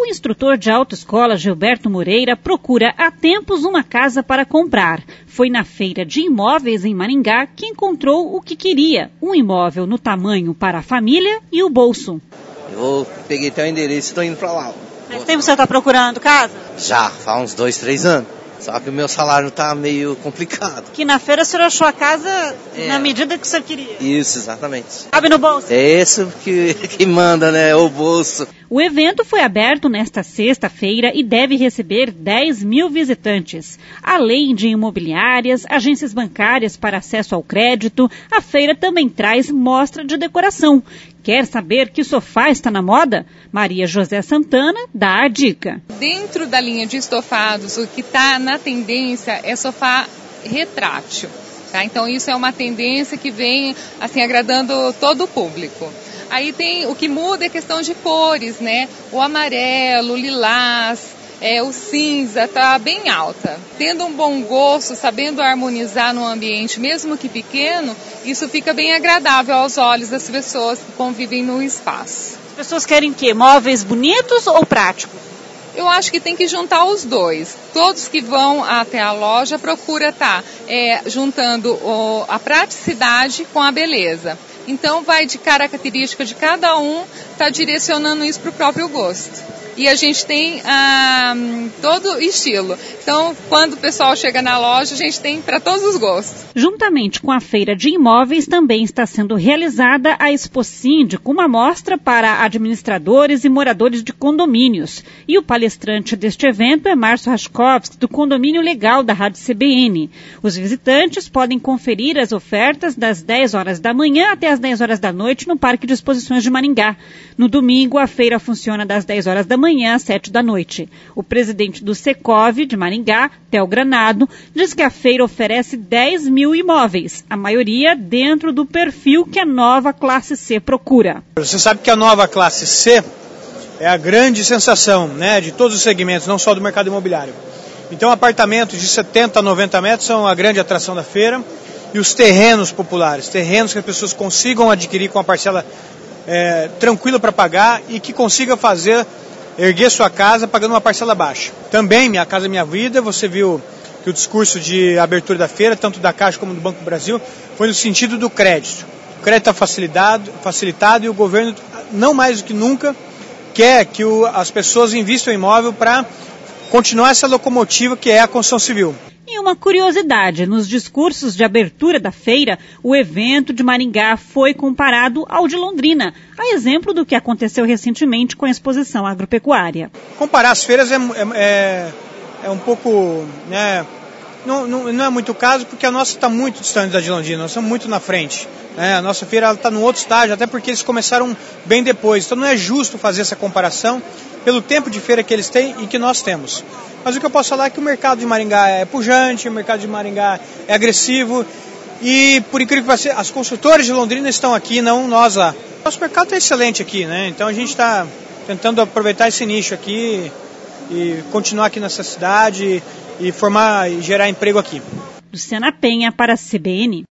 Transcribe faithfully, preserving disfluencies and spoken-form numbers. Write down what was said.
instrutor de autoescola Gilberto Moreira procura há tempos uma casa para comprar. Foi na feira de imóveis em Maringá que encontrou o que queria, um imóvel no tamanho para a família e o bolso. Eu peguei teu endereço e estou indo para lá. Faz tempo que você está procurando casa? Já, faz uns dois, três anos. Só que o meu salário tá meio complicado. Que na feira o senhor achou a casa é. na medida que o senhor queria? Isso, exatamente. Cabe no bolso? É isso que, que manda, né? O bolso. O evento foi aberto nesta sexta-feira e deve receber dez mil visitantes. Além de imobiliárias, agências bancárias para acesso ao crédito, a feira também traz mostra de decoração. Quer saber que sofá está na moda? Maria José Santana dá a dica. Dentro da linha de estofados, o que está na tendência é sofá retrátil. Tá? Então isso é uma tendência que vem assim agradando todo o público. Aí tem o que muda é questão de cores, né? O amarelo, o lilás, é, o cinza está bem alta. Tendo um bom gosto, sabendo harmonizar no ambiente, mesmo que pequeno, isso fica bem agradável aos olhos das pessoas que convivem no espaço. As pessoas querem o quê? Móveis bonitos ou práticos? Eu acho que tem que juntar os dois. Todos que vão até a loja procuram estar é, juntando o, a praticidade com a beleza. Então vai de característica de cada um, está direcionando isso para o próprio gosto. E a gente tem ah, todo estilo. Então, quando o pessoal chega na loja, a gente tem para todos os gostos. Juntamente com a feira de imóveis, também está sendo realizada a Expocíndico, uma mostra para administradores e moradores de condomínios. E o palestrante deste evento é Márcio Raschkowski, do Condomínio Legal da Rádio C B N. Os visitantes podem conferir as ofertas das dez horas da manhã até as dez horas da noite no Parque de Exposições de Maringá. No domingo, a feira funciona das dez horas da manhã às sete da noite. O presidente do Secov de Maringá, Theo Granado, diz que a feira oferece dez mil imóveis, a maioria dentro do perfil que a nova classe C procura. Você sabe que a nova classe C é a grande sensação, né, de todos os segmentos, não só do mercado imobiliário. Então, apartamentos de setenta a noventa metros são a grande atração da feira, e os terrenos populares, terrenos que as pessoas consigam adquirir com a parcela é, tranquila para pagar e que consiga fazer erguer sua casa pagando uma parcela baixa. Também, Minha Casa Minha Vida, você viu que o discurso de abertura da feira, tanto da Caixa como do Banco do Brasil, foi no sentido do crédito. O crédito está facilitado, facilitado e o governo, não mais do que nunca, quer que o, as pessoas investam em imóvel para continuar essa locomotiva que é a construção civil. E uma curiosidade, nos discursos de abertura da feira, o evento de Maringá foi comparado ao de Londrina, a exemplo do que aconteceu recentemente com a exposição agropecuária. Comparar as feiras é, é, é um pouco, né, não, não, não é muito o caso, porque a nossa está muito distante da de Londrina, nós estamos muito na frente. Né? A nossa feira está num outro estágio, até porque eles começaram bem depois, então não é justo fazer essa comparação pelo tempo de feira que eles têm e que nós temos. Mas o que eu posso falar é que o mercado de Maringá é pujante, o mercado de Maringá é agressivo e, por incrível que pareça, as construtoras de Londrina estão aqui, não nós lá. Nosso mercado está excelente aqui, né? Então a gente está tentando aproveitar esse nicho aqui e continuar aqui nessa cidade e formar e gerar emprego aqui. Luciana Penha para a C B N.